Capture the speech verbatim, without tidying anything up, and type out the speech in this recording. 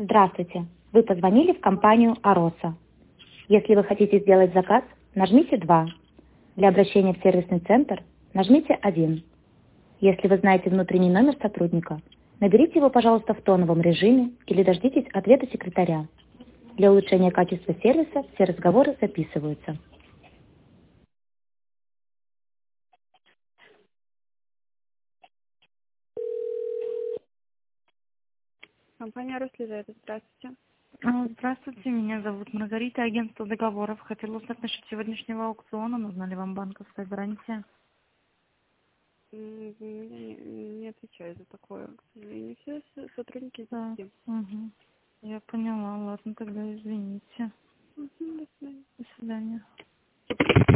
Здравствуйте. Вы позвонили в компанию «Ароса». Если вы хотите сделать заказ, нажмите два. Для обращения в сервисный центр нажмите один. Если вы знаете внутренний номер сотрудника, наберите его, пожалуйста, в тоновом режиме или дождитесь ответа секретаря. Для улучшения качества сервиса все разговоры записываются. Компания «Рослиза», здравствуйте. А, Здравствуйте, меня зовут Маргарита, агентство договоров. Хотела узнать насчет сегодняшнего аукциона. Нужна ли вам банковская гарантия? М, Я не, не отвечаю за такое, к сожалению. Все с- сотрудники Да. здесь. Угу. Я поняла. Ладно, тогда извините. Мгм, до свидания. До свидания.